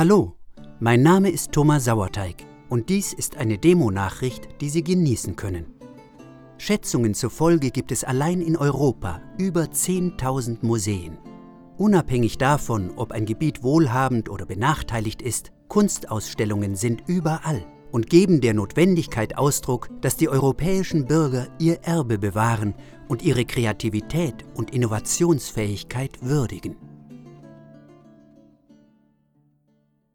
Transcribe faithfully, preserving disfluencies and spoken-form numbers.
Hallo, mein Name ist Thomas Sauerteig und dies ist eine Demo-Nachricht, die Sie genießen können. Schätzungen zufolge gibt es allein in Europa über zehntausend Museen. Unabhängig davon, ob ein Gebiet wohlhabend oder benachteiligt ist, Kunstausstellungen sind überall und geben der Notwendigkeit Ausdruck, dass die europäischen Bürger ihr Erbe bewahren und ihre Kreativität und Innovationsfähigkeit würdigen.